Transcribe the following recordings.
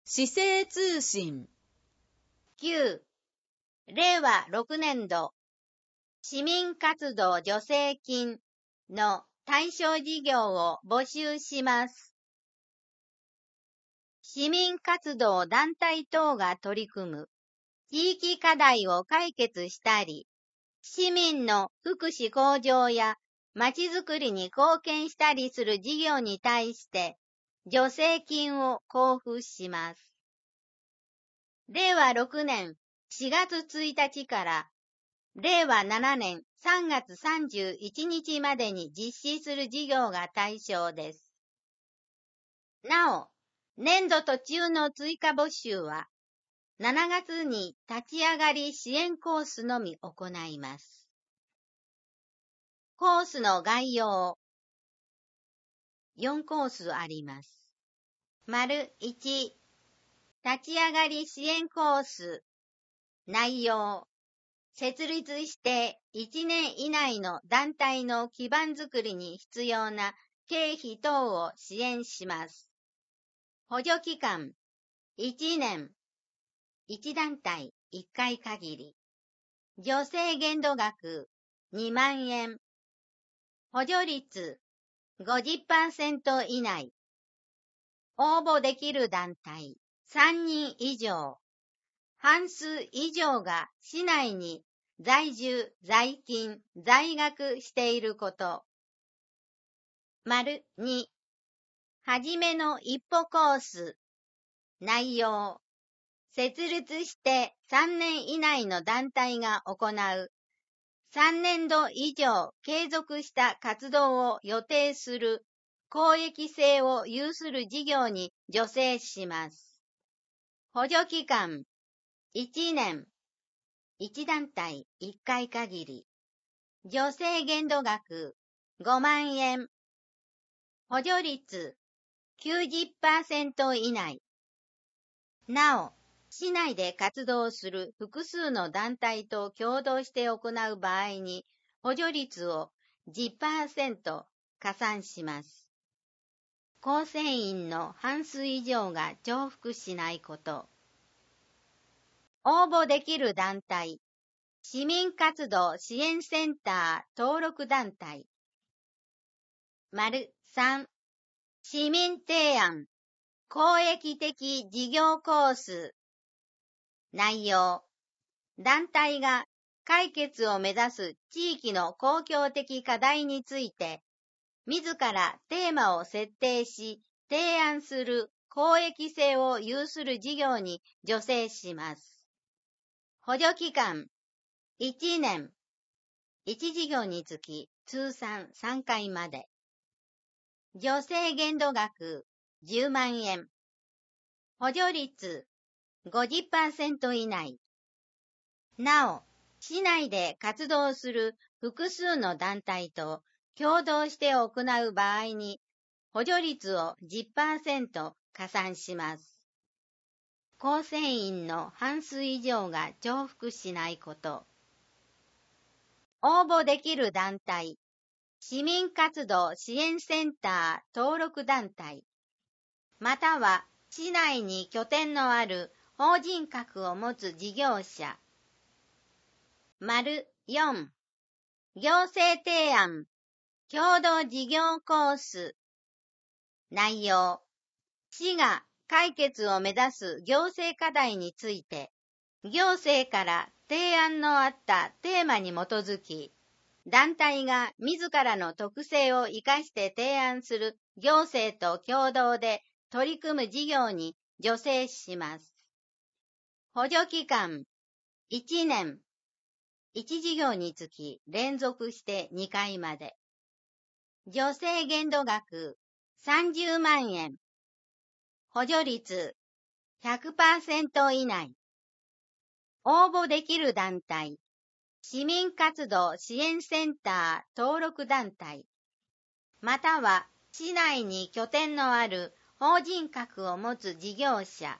市政通信 9、令和6年度市民活動助成金の対象事業を募集します。市民活動団体等が取り組む地域課題を解決したり、市民の福祉向上やまちづくりに貢献したりする事業に対して助成金を交付します。令和6年4月1日から令和7年3月31日までに実施する事業が対象です。なお、年度途中の追加募集は7月に立ち上がり支援コースのみ行います。コースの概要。4コースあります。丸1、立ち上がり支援コース。内容。設立して1年以内の団体の基盤づくりに必要な経費等を支援します。補助期間。1年。1団体1回限り。助成限度額2万円。補助率 50% 以内。応募できる団体3人以上。半数以上が市内に在住、在勤、在学していること。丸2、はじめの一歩コース。内容。設立して3年以内の団体が行う3年度以上継続した活動を予定する公益性を有する事業に助成します。補助期間1年。1団体1回限り。助成限度額5万円。補助率 90% 以内。なお、市内で活動する複数の団体と共同して行う場合に、補助率を 10% 加算します。構成員の半数以上が重複しないこと。応募できる団体。市民活動支援センター登録団体。丸3、市民提案、公益的事業コース。内容。団体が解決を目指す地域の公共的課題について、自らテーマを設定し、提案する公益性を有する事業に助成します。補助期間1年。1事業につき通算3回まで。助成限度額10万円。補助率 50% 以内。なお、市内で活動する複数の団体と共同して行う場合に、補助率を 10% 加算します。構成員の半数以上が重複しないこと。応募できる団体。市民活動支援センター登録団体。または、市内に拠点のある法人格を持つ事業者。丸4、行政提案、共同事業コース。内容。市が解決を目指す行政課題について、行政から提案のあったテーマに基づき、団体が自らの特性を生かして提案する行政と共同で取り組む事業に助成します。補助期間1年。1事業につき連続して2回まで。助成限度額30万円。補助率 100% 以内。応募できる団体。市民活動支援センター登録団体。または市内に拠点のある法人格を持つ事業者。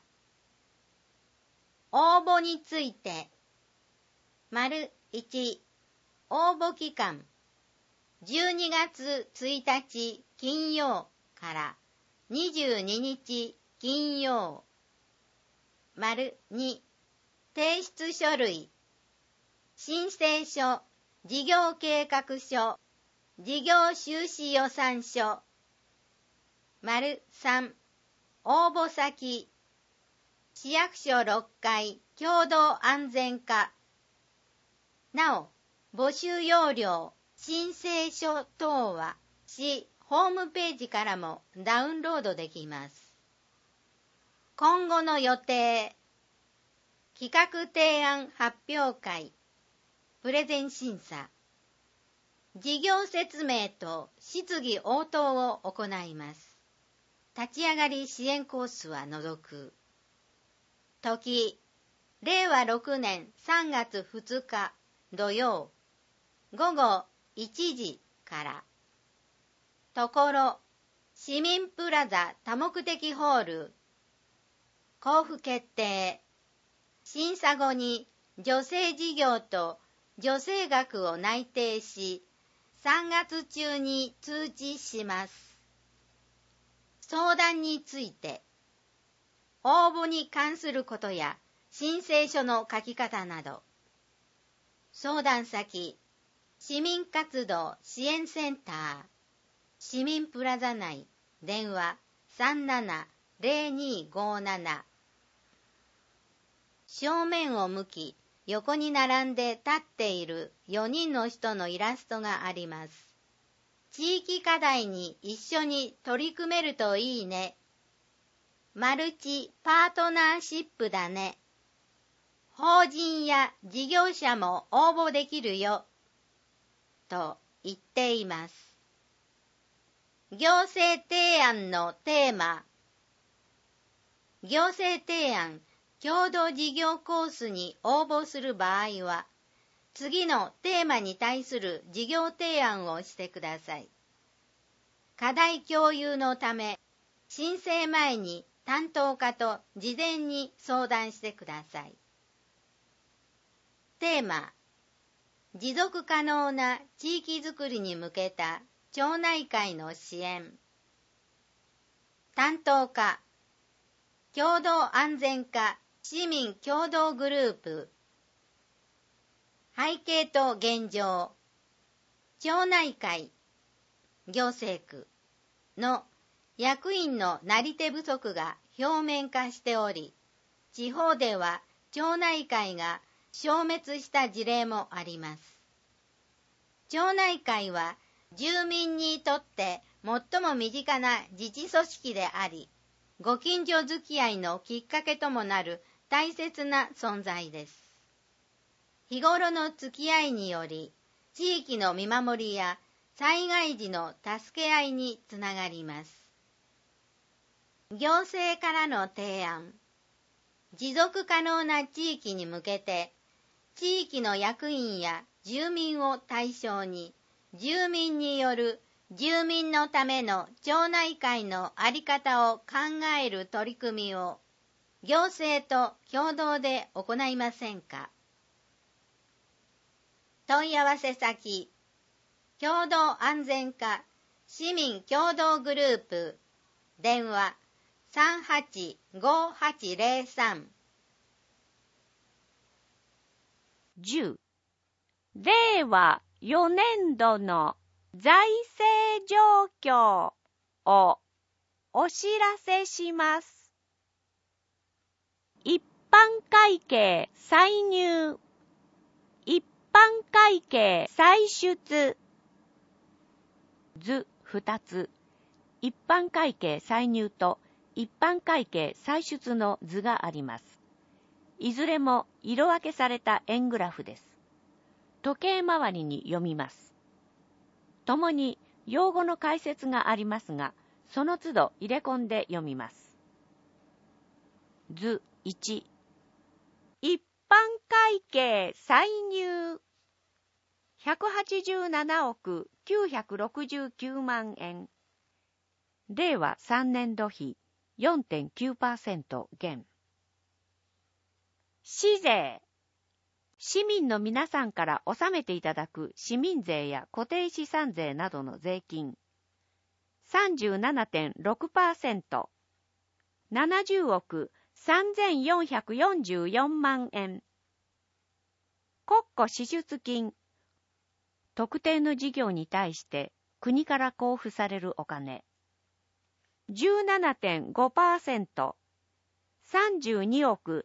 応募について。丸1、応募期間。12月1日金曜から22日金曜。 2、提出書類、申請書、事業計画書、事業収支予算書。3、応募先、市役所6階共同安全課。なお、募集要領、申請書等は市ホームページからもダウンロードできます。今後の予定、企画提案発表会、プレゼン審査、事業説明と質疑応答を行います。立ち上がり支援コースは除く。時、令和6年3月2日土曜、午後1時から。ところ、市民プラザ多目的ホール、交付決定。審査後に助成事業と助成額を内定し、3月中に通知します。相談について、応募に関することや申請書の書き方など、相談先、市民活動支援センター、市民プラザ内、電話37-0257。正面を向き、横に並んで立っている4人の人のイラストがあります。地域課題に一緒に取り組めるといいね。マルチパートナーシップだね。法人や事業者も応募できるよ。と言っています。行政提案のテーマ。行政提案共同事業コースに応募する場合は、次のテーマに対する事業提案をしてください。課題共有のため、申請前に担当課と事前に相談してください。テーマ、持続可能な地域づくりに向けた町内会の支援。担当課、共同安全課市民共同グループ。背景と現状、町内会、行政区の役員のなり手不足が表面化しており、地方では町内会が消滅した事例もあります。町内会は住民にとって最も身近な自治組織であり、ご近所付き合いのきっかけともなる大切な存在です。日頃の付き合いにより、地域の見守りや災害時の助け合いにつながります。行政からの提案。持続可能な地域に向けて、地域の役員や住民を対象に、住民による住民のための町内会の在り方を考える取り組みを、行政と共同で行いませんか。問い合わせ先、共同安全課市民共同グループ、電話385803。 10、令和4年度の財政状況をお知らせします。一般会計歳入、一般会計歳出。図2つ、一般会計歳入と一般会計歳出の図があります。いずれも色分けされた円グラフです。時計回りに読みます。ともに用語の解説がありますが、その都度入れ込んで読みます。図1、一般会計歳入187億969万円。令和3年度比 4.9% 減。市税。市民の皆さんから納めていただく市民税や固定資産税などの税金。37.6%。70億 3444万円。国庫支出金。特定の事業に対して国から交付されるお金。17.5%。32億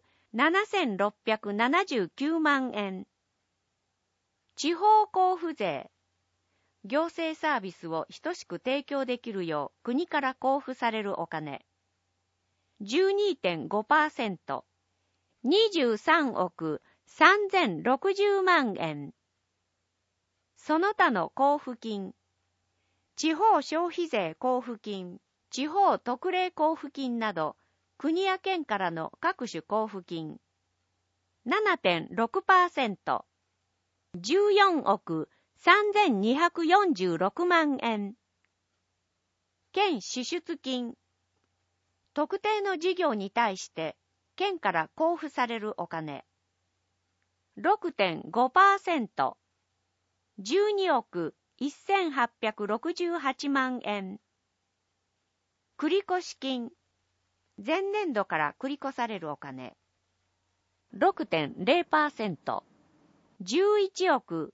7679万円。地方交付税。行政サービスを等しく提供できるよう国から交付されるお金。12.5%。23億3060万円。その他の交付金。地方消費税交付金、地方特例交付金など、国や県からの各種交付金。7.6%。14億3246万円。県支出金。特定の事業に対して県から交付されるお金。6.5%。12億1868万円。繰越金。前年度から繰り越されるお金。6.0%。11億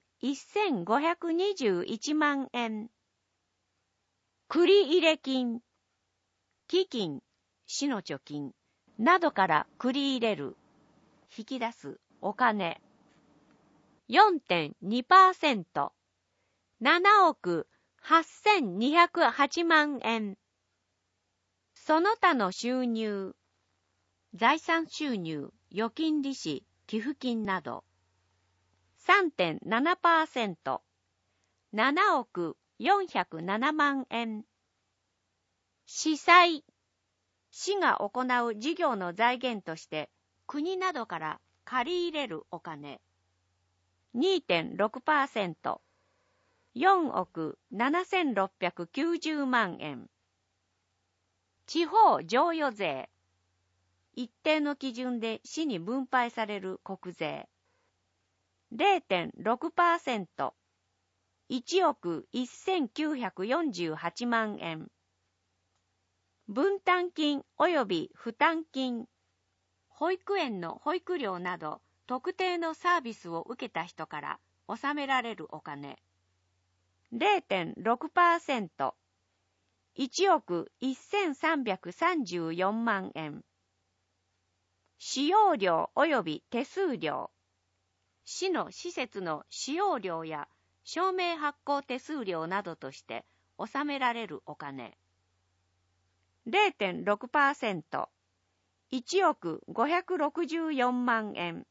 1521万円。繰入金。基金、市の貯金などから繰り入れる、引き出すお金。4.2%。7億8208万円。その他の収入。財産収入、預金利子、寄付金など。3.7%。7億407万円。市債。市が行う事業の財源として国などから借り入れるお金。2.6%。4億7690万円。地方譲与税。一定の基準で市に分配される国税。0.6%。1億1948万円。分担金及び負担金。保育園の保育料など特定のサービスを受けた人から納められるお金。0.6%。1億1334万円。使用料及び手数料。市の施設の使用料や証明発行手数料などとして納められるお金。0.6%。1億564万円。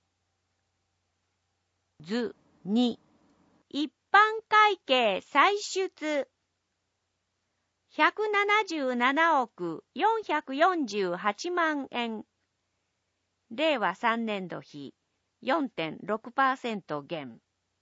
図2。一般会計歳出。177億448万円。令和3年度比 4.6% 減。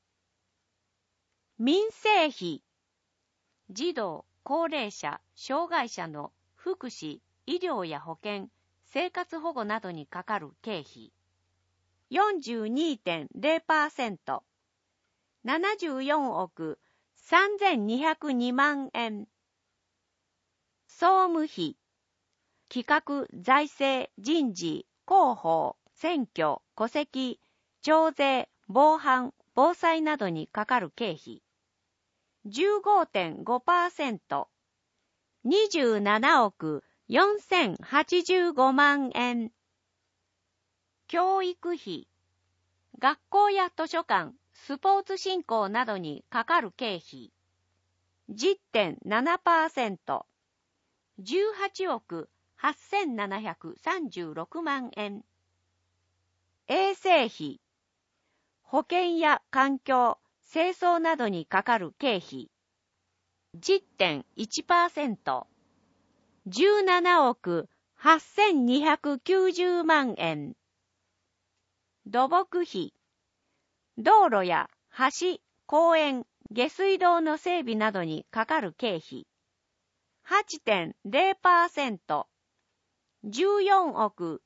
民生費。児童、高齢者、障害者の福祉、医療や保険、生活保護などにかかる経費。42.0%。74億3202万円。総務費。企画、財政、人事、広報、選挙、戸籍、徴税、防犯、防災などにかかる経費。15.5%。27億4085万円。教育費。学校や図書館、スポーツ振興などにかかる経費。10.7%。18億8736万円。衛生費。保険や環境、清掃などにかかる経費。10.1%。17億8290万円。土木費。道路や橋、公園、下水道の整備などにかかる経費。8.0%。14億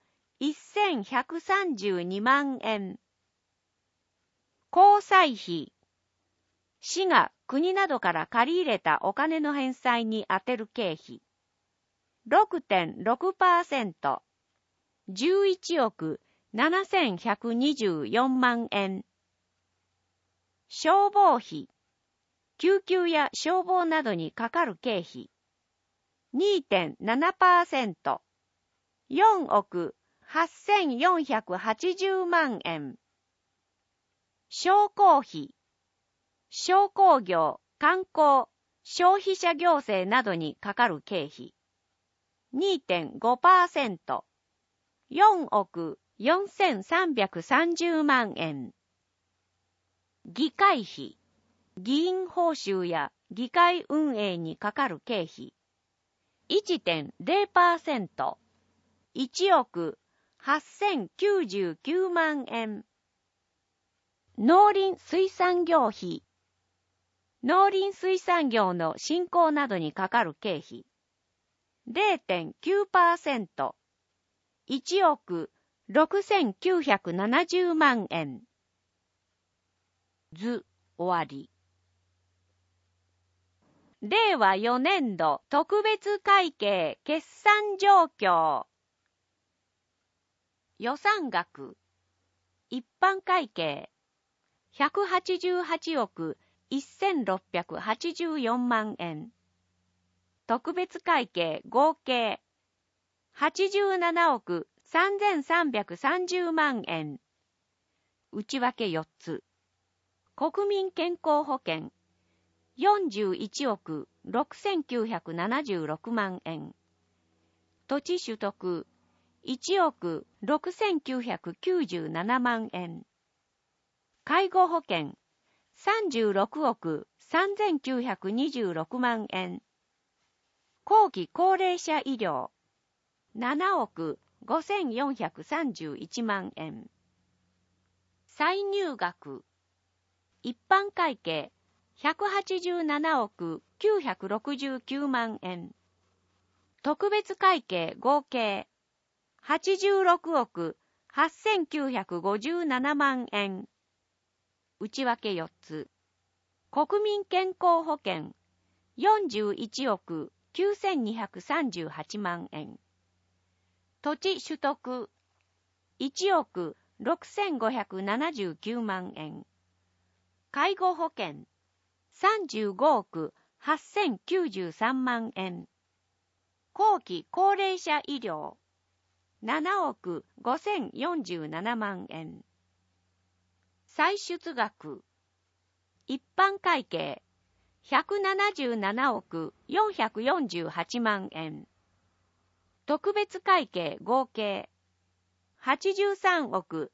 1132万円。公債費。市が国などから借り入れたお金の返済に充てる経費。6.6%。 11億7124万円。消防費、救急や消防などにかかる経費 2.7%、4億8480万円。商工費、商工業、観光、消費者行政などにかかる経費 2.5%、4億4330万円。議会費、議員報酬や議会運営にかかる経費 1.0%、1億8099万円。農林水産業費、農林水産業の振興などにかかる経費 0.9%、1億6970万円。図終わり。令和4年度特別会計決算状況。予算額、一般会計188億1684万円。特別会計合計87億3330万円。内訳4つ。国民健康保険41億6976万円。土地取得1億6997万円。介護保険36億3926万円。後期高齢者医療7億5431万円。歳入額一般会計187億969万円。特別会計合計86億8957万円。内訳4つ。国民健康保険41億9238万円。土地取得1億6579万円。介護保険35億8093万円。後期高齢者医療7億5047万円。歳出額一般会計177億448万円。特別会計合計83億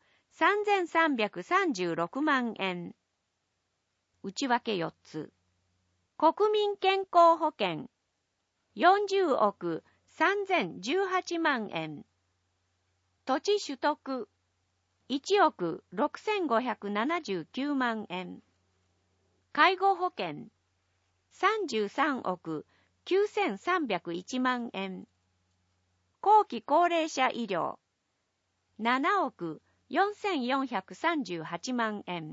3336万円。内訳4つ。国民健康保険40億3018万円。土地取得1億6579万円。介護保険33億9301万円。後期高齢者医療7億4438万円。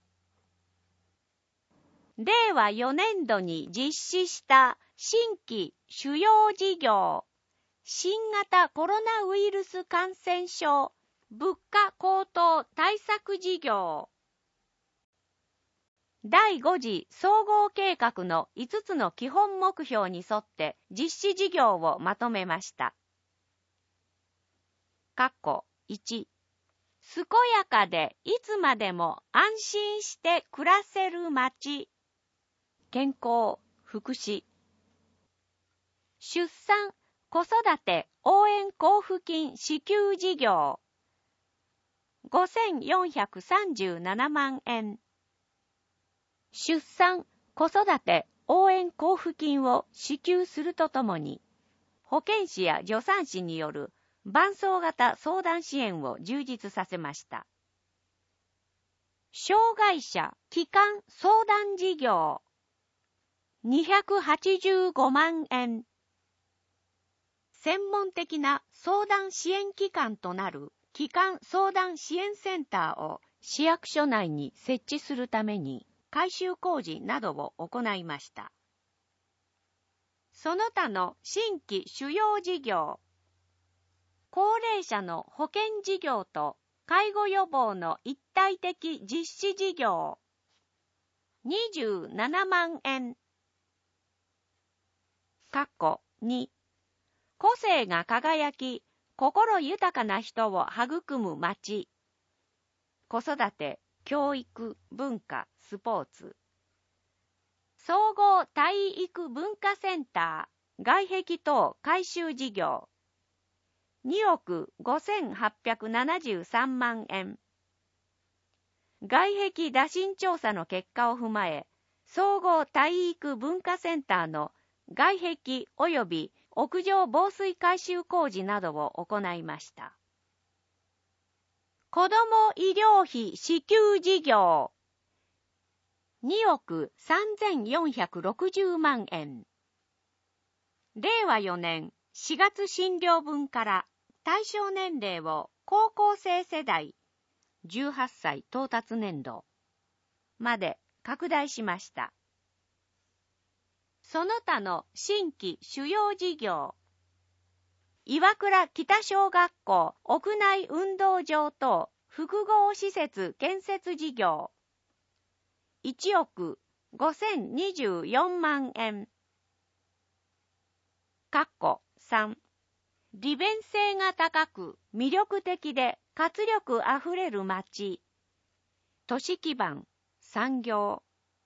令和4年度に実施した新規主要事業、新型コロナウイルス感染症物価高騰対策事業。第5次総合計画の5つの基本目標に沿って実施事業をまとめました。1、健やかでいつまでも安心して暮らせる街。健康、福祉。出産、子育て応援交付金支給事業。5437万円。出産・子育て応援交付金を支給するとともに、保健師や助産師による伴走型相談支援を充実させました。障害者帰還相談事業285万円。専門的な相談支援機関となる帰還相談支援センターを市役所内に設置するために改修工事などを行いました。その他の新規主要事業、 高齢者の保険事業と介護予防の一体的実施事業、27万円。2、個性が輝き、心豊かな人を育む町。子育て、教育、文化、スポーツ。総合体育文化センター、外壁等改修事業。2億5873万円。外壁打診調査の結果を踏まえ、総合体育文化センターの外壁及び屋上防水改修工事などを行いました。子ども医療費支給事業。2億3460万円。令和4年4月診療分から対象年齢を高校生世代18歳到達年度まで拡大しました。その他の新規主要事業。岩倉北小学校屋内運動場等複合施設建設事業。1億5024万円。3、利便性が高く魅力的で活力あふれる町。都市基盤、産業。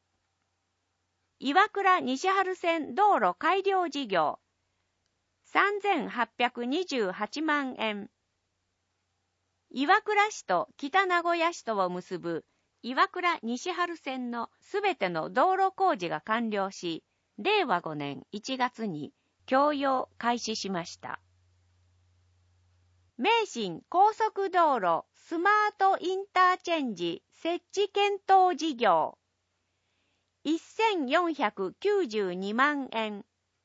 岩倉西春線道路改良事業。3828万円。岩倉市と北名古屋市とを結ぶ岩倉西春線のすべての道路工事が完了し、令和5年1月に供用開始しました。名神高速道路スマートインターチェンジ設置検討事業。1492万円。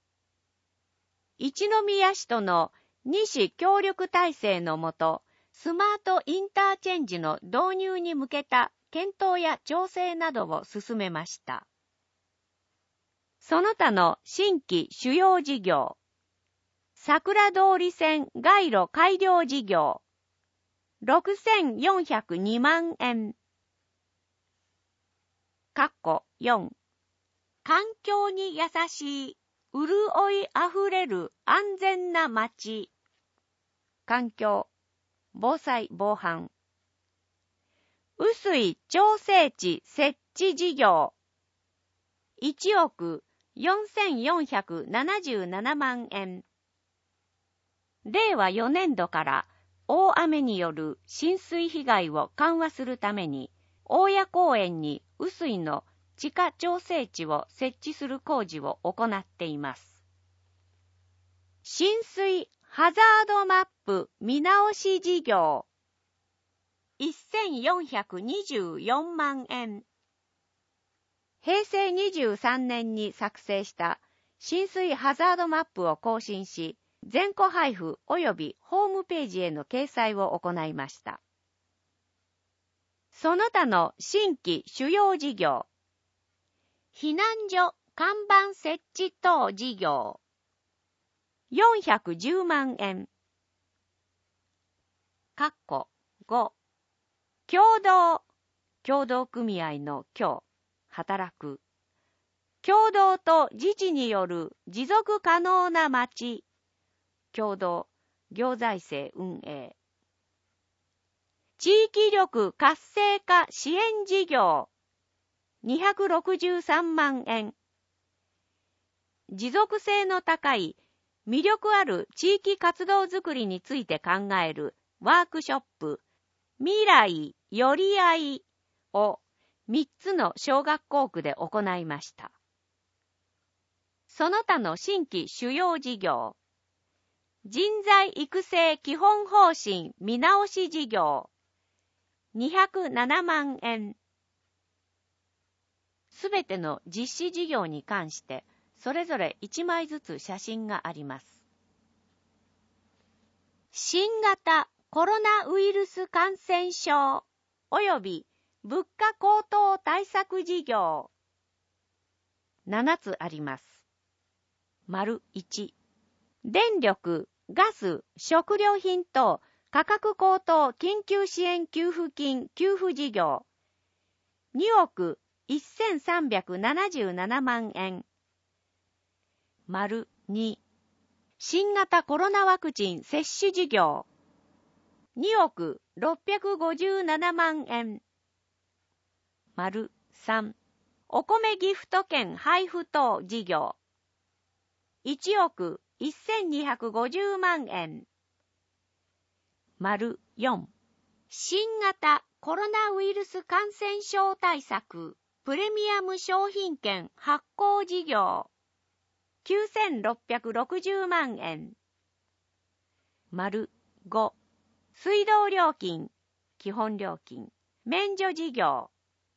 一宮市との2市協力体制のもと、スマートインターチェンジの導入に向けた検討や調整などを進めました。その他の新規主要事業。桜通り線街路改良事業。6402万円。4、環境に優しい、潤いあふれる安全な街。環境、防災防犯。雨水調整池設置事業。1億4477万円。令和4年度から大雨による浸水被害を緩和するために、大谷公園に雨水の地下調整池を設置する工事を行っています。浸水ハザードマップ見直し事業。1424万円。平成23年に作成した浸水ハザードマップを更新し、全戸配布及びホームページへの掲載を行いました。その他の新規主要事業。避難所看板設置等事業。410万円。5、協同組合の働く。協同と自治による持続可能な町。協同、行財政運営。地域力活性化支援事業。263万円。持続性の高い魅力ある地域活動づくりについて考えるワークショップ未来よりあいを3つの小学校区で行いました。その他の新規主要事業。人材育成基本方針見直し事業。207万円。すべての実施事業に関して、それぞれ1枚ずつ写真があります。新型コロナウイルス感染症及び物価高騰対策事業。7つあります。丸1、電力ガス、食料品等価格高騰緊急支援給付金給付事業2億1377万円。丸2、新型コロナワクチン接種事業2億657万円。丸3、お米ギフト券配布等事業1億1250万円。丸4、新型コロナウイルス感染症対策プレミアム商品券発行事業9660万円。丸5、水道料金基本料金免除事業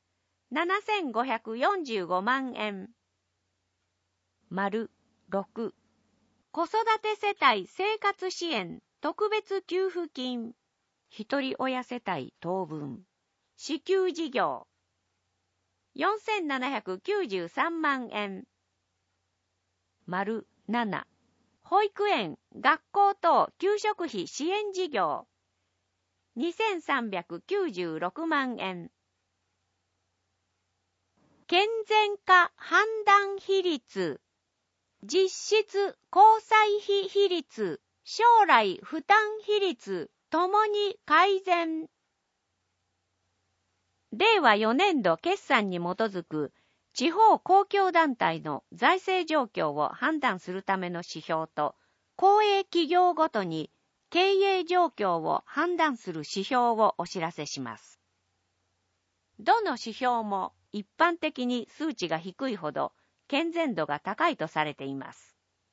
7545万円。丸6、子育て世帯生活支援特別給付金一人親世帯当分支給事業4793万円。丸7、保育園学校等給食費支援事業2396万円。健全化判断比率実質交際費比率将来負担比率ともに改善。令和4年度決算に基づく地方公共団体の財政状況を判断するための指標と、公営企業ごとに経営状況を判断する指標をお知らせします。どの指標も一般的に数値が低いほど健全度が高いとされています。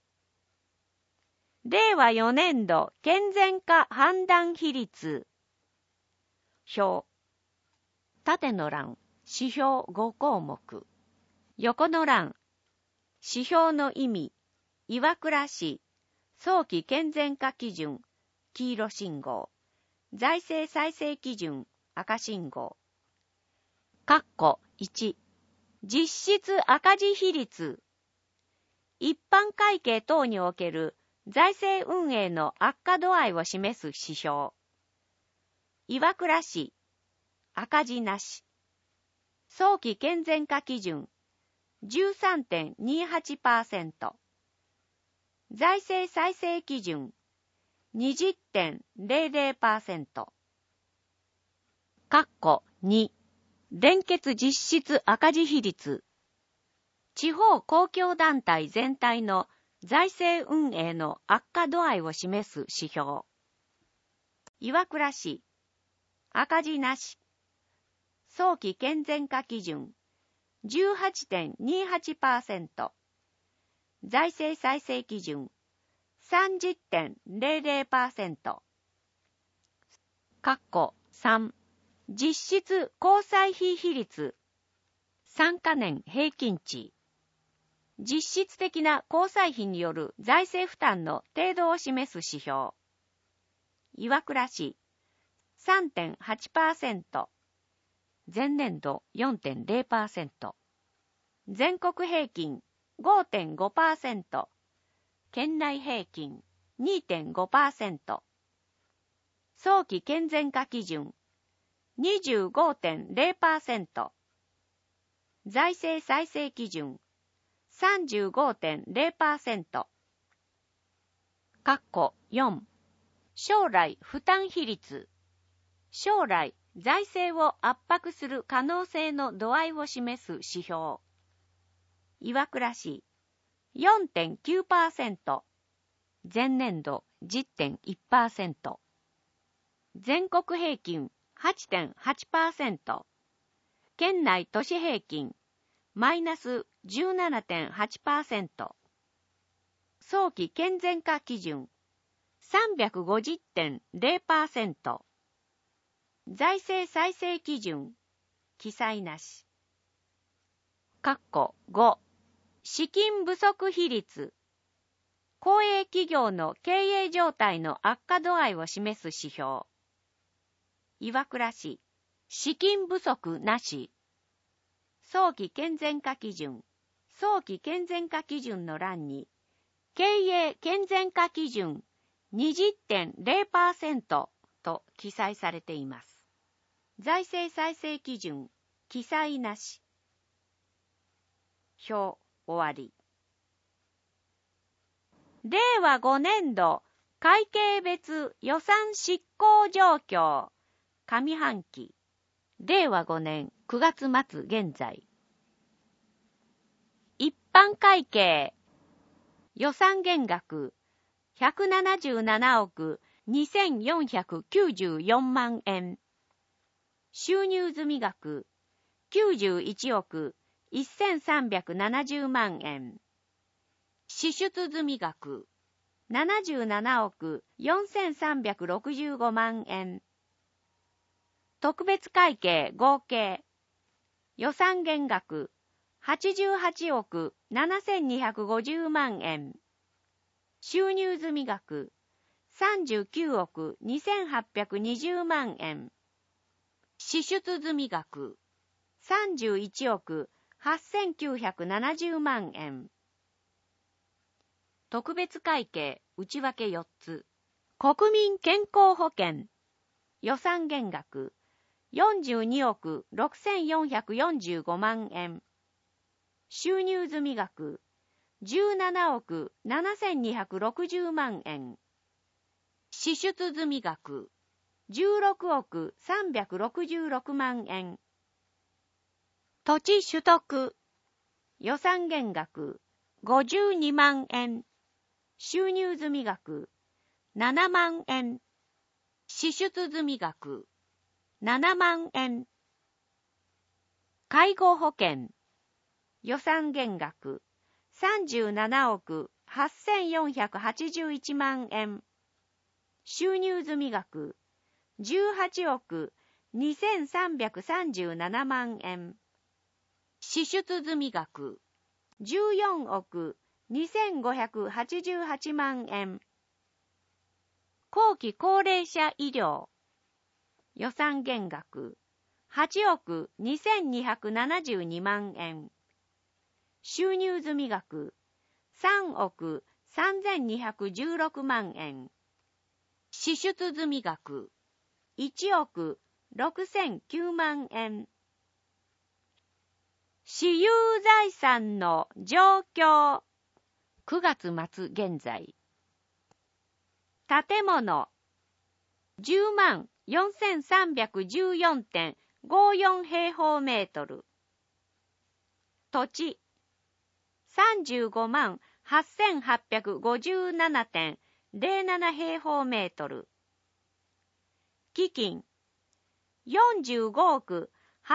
令和4年度健全化判断比率表。縦の欄、指標5項目。横の欄、指標の意味、岩倉市、早期健全化基準、黄色信号、財政再生基準、赤信号。括弧1、実質赤字比率、一般会計等における財政運営の悪化度合いを示す指標。岩倉市、赤字なし。早期健全化基準、13.28%。財政再生基準、20.00%。括弧2、連結実質赤字比率。地方公共団体全体の財政運営の悪化度合いを示す指標。岩倉市、赤字なし。早期健全化基準、18.28%。財政再生基準、30.00%。括弧3、実質交際費比率、3カ年平均値。実質的な交際費による財政負担の程度を示す指標。岩倉市、3.8%。前年度 4.0%。全国平均 5.5%。県内平均 2.5%。早期健全化基準 25.0%。財政再生基準 35.0%。括弧4、将来負担比率。将来財政を圧迫する可能性の度合いを示す指標。岩倉市 4.9%。前年度 10.1%。全国平均 8.8%。県内都市平均マイナス 17.8%。早期健全化基準 350.0%。財政再生基準記載なし。括弧5、資金不足比率。公営企業の経営状態の悪化度合いを示す指標。岩倉市、資金不足なし。早期健全化基準、早期健全化基準の欄に、経営健全化基準 20.0% と記載されています。財政再生基準、記載なし。表終わり。令和5年度会計別予算執行状況上半期令和5年9月末現在。一般会計予算減額177億2494万円。収入済額91億1370万円。支出済額77億4365万円。特別会計合計予算減額88億7250万円。収入済額39億2820万円。支出済額31億8970万円。特別会計内訳4つ。国民健康保険予算減額42億6445万円。収入済額17億7260万円。支出済額16億366万円。土地取得予算減額52万円。収入済額7万円。支出済額7万円。介護保険予算減額37億8481万円。収入済額18億2337万円。支出済額14億2588万円。後期高齢者医療予算減額8億2272万円。収入済額3億3216万円。支出済額1億6009万円。私有財産の状況9月末現在。建物104,314.54 平方メートル。土地358,857.07 平方メートル。基金45億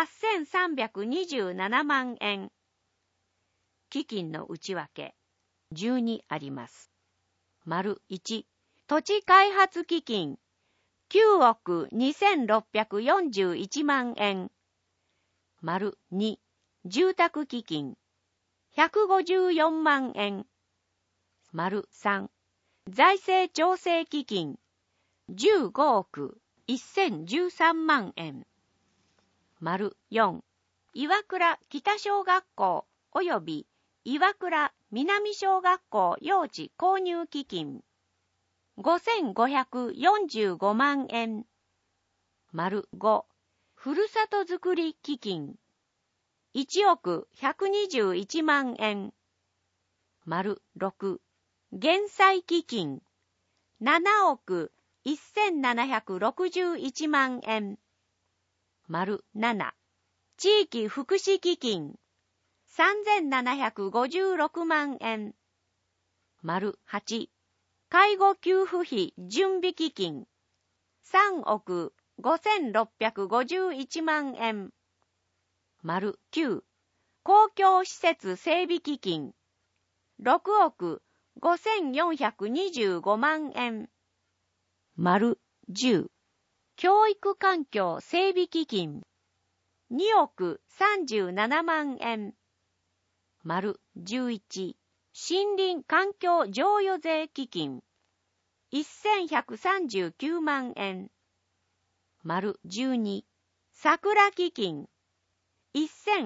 8327万円。基金の内訳12あります。丸1、土地開発基金9億2641万円。丸2、住宅基金154万円。丸3、財政調整基金15億1013万円。丸4、岩倉北小学校及び岩倉南小学校用地購入基金5545万円。丸5、ふるさとづくり基金1億121万円。丸6、減災基金7億1761万円。丸7、地域福祉基金3756万円。丸8、介護給付費準備基金3億5651万円。丸9、公共施設整備基金6億5425万円。丸10、教育環境整備基金2億37万円。丸11、森林環境譲与税基金1139万円。丸12、桜基金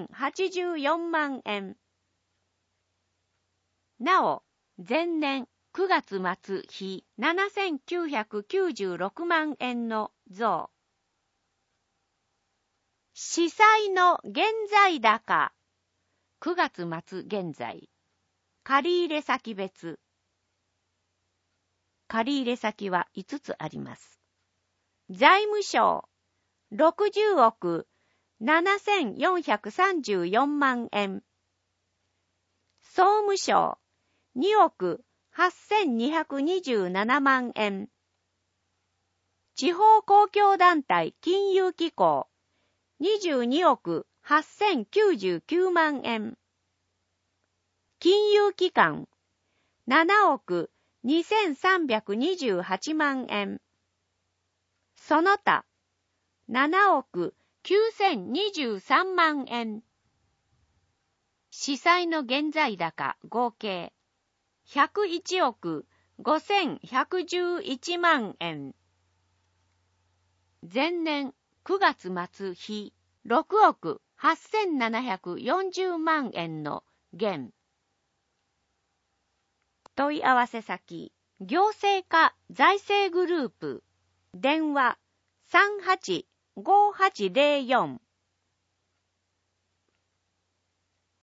1084万円。なお、前年 9月末比7996万円の増。司債の現在高。9月末現在。借入先別。借入先は5つあります。財務省60億7434万円。総務省2億8227万円。地方公共団体金融機構22億8099万円。金融機関7億2328万円。その他7億9023万円。司債の現在高合計101億5111万円。前年9月末比6億8740万円の減。問い合わせ先、行政課財政グループ、電話385804